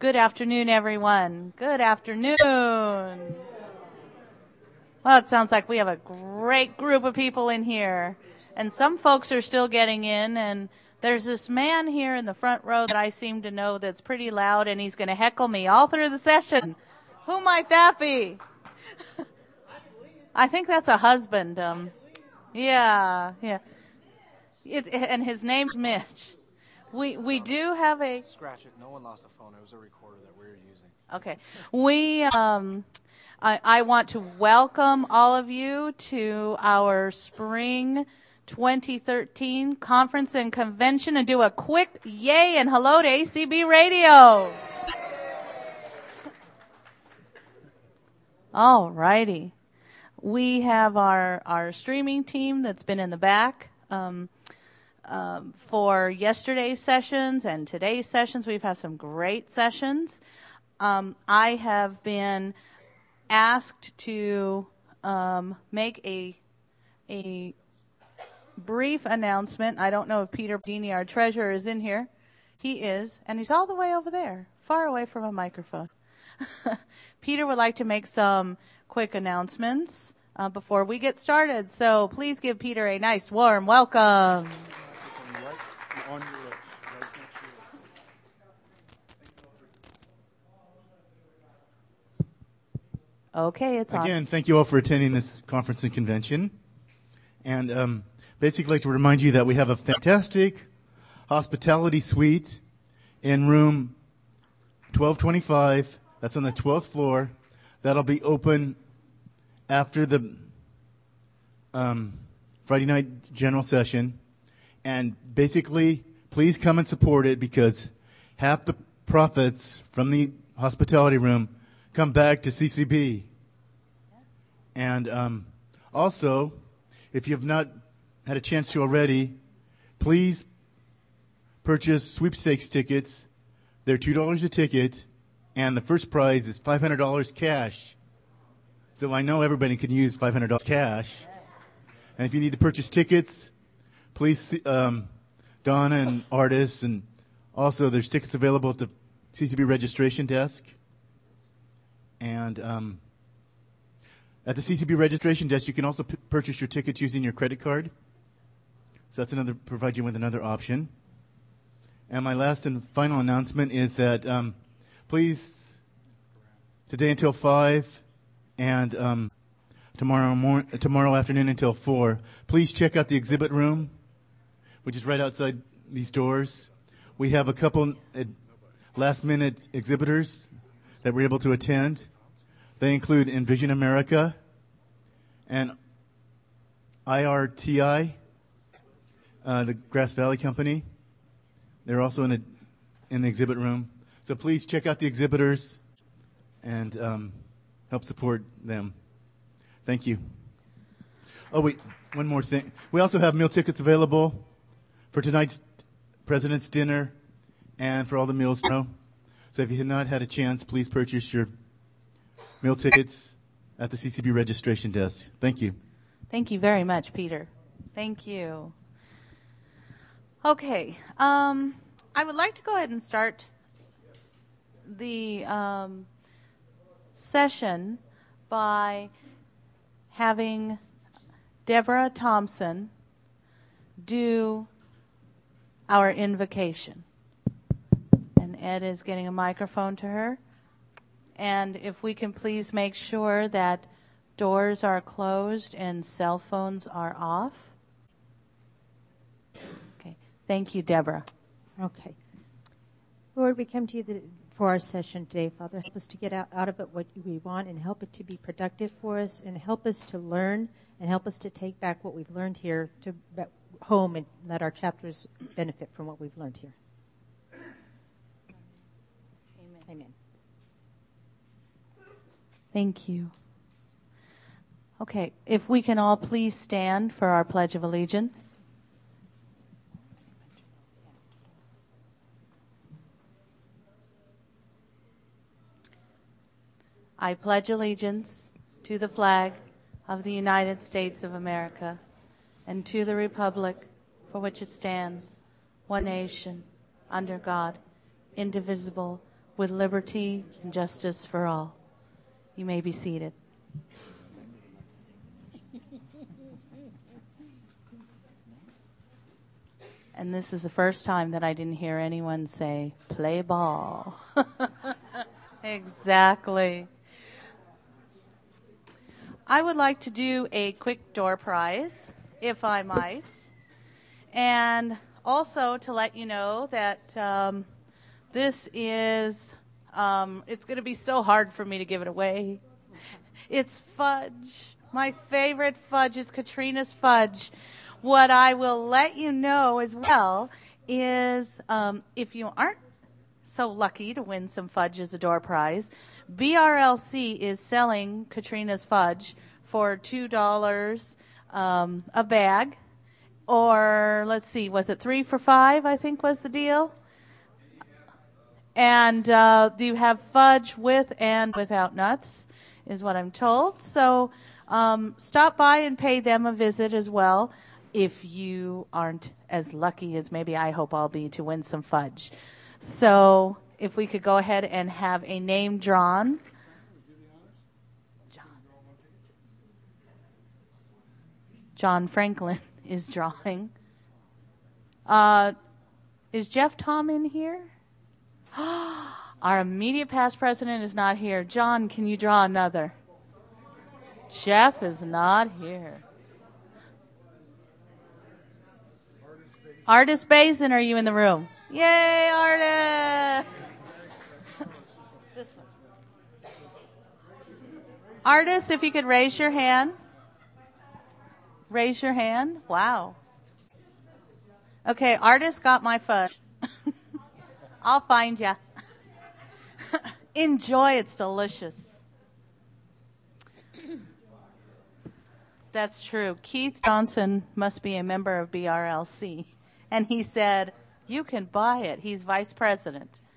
Good afternoon, everyone. Good afternoon. Well, it sounds like we have a great group of people in here. And some folks are still getting in. And there's this man here in the front row that I seem to know that's pretty loud, and he's going to heckle me all through the session. Who might that be? I think that's a husband. Yeah. And his name's Mitch. We do have a... Scratch it. No one lost a phone. It was a recorder that we were using. Okay. I want to welcome all of you to our spring 2013 conference and convention and do a quick yay and hello to ACB Radio. All righty. We have our streaming team that's been in the back. For yesterday's sessions and today's sessions, we've had some great sessions. I have been asked to make a brief announcement. I don't know if Peter Bini, our treasurer, is in here. He is, and he's all the way over there, far away from a microphone. Peter would like to make some quick announcements before we get started. So please give Peter a nice, warm welcome. Okay, it's on. Again, thank you all for attending this conference and convention. And basically, I'd like to remind you that we have a fantastic hospitality suite in room 1225. That's on the 12th floor. That'll be open after the Friday night general session. And basically, please come and support it because half the profits from the hospitality room come back to CCB. And also, if you have not had a chance to already, please purchase sweepstakes tickets. They're $2 a ticket, and the first prize is $500 cash. So I know everybody can use $500 cash. And if you need to purchase tickets, please see Donna and Artis, and also there's tickets available at the CCB registration desk. And at the CCB registration desk, you can also purchase your tickets using your credit card. So that's provide you with another option. And my last and final announcement is that please, today until 5 and tomorrow afternoon until 4, please check out the exhibit room, which is right outside these doors. We have a couple last-minute exhibitors that we're able to attend. They include Envision America and IRTI, the Grass Valley Company. They're also in the exhibit room. So please check out the exhibitors and help support them. Thank you. Oh, wait, one more thing. We also have meal tickets available for tonight's President's Dinner and for all the meals tomorrow. So if you have not had a chance, please purchase your meal tickets at the CCB registration desk. Thank you. Thank you very much, Peter. Thank you. Okay. I would like to go ahead and start the session by having Deborah Thompson do our invocation. And Ed is getting a microphone to her. And if we can please make sure that doors are closed and cell phones are off. Okay. Thank you, Deborah. Okay. Lord, we come to you for our session today, Father. Help us to get out of it what we want and help it to be productive for us and help us to learn and help us to take back what we've learned here to home and let our chapters benefit from what we've learned here. Amen. Amen. Thank you. Okay, if we can all please stand for our Pledge of Allegiance. I pledge allegiance to the flag of the United States of America and to the republic for which it stands, one nation, under God, indivisible, with liberty and justice for all. You may be seated. And this is the first time that I didn't hear anyone say, play ball. Exactly. I would like to do a quick door prize, if I might. And also to let you know that this is, it's going to be so hard for me to give it away. It's fudge. My favorite fudge. It's Katrina's fudge. What I will let you know as well is if you aren't so lucky to win some fudge as a door prize, BRLC is selling Katrina's fudge for $2 a bag. Or let's see, was it 3 for $5, I think was the deal? And you have fudge with and without nuts, is what I'm told. So stop by and pay them a visit as well if you aren't as lucky as maybe I hope I'll be to win some fudge. So if we could go ahead and have a name drawn. John Franklin is drawing. Is Jeff Tom in here? Our immediate past president is not here. John, can you draw another? Jeff is not here. Artist Bazin, are you in the room? Yay, Artist! This one. Artist, if you could raise your hand. Raise your hand. Wow. Okay, Artist got my fudge. I'll find ya. Enjoy, it's delicious. That's true. Keith Johnson must be a member of BRLC. And he said, you can buy it. He's vice president.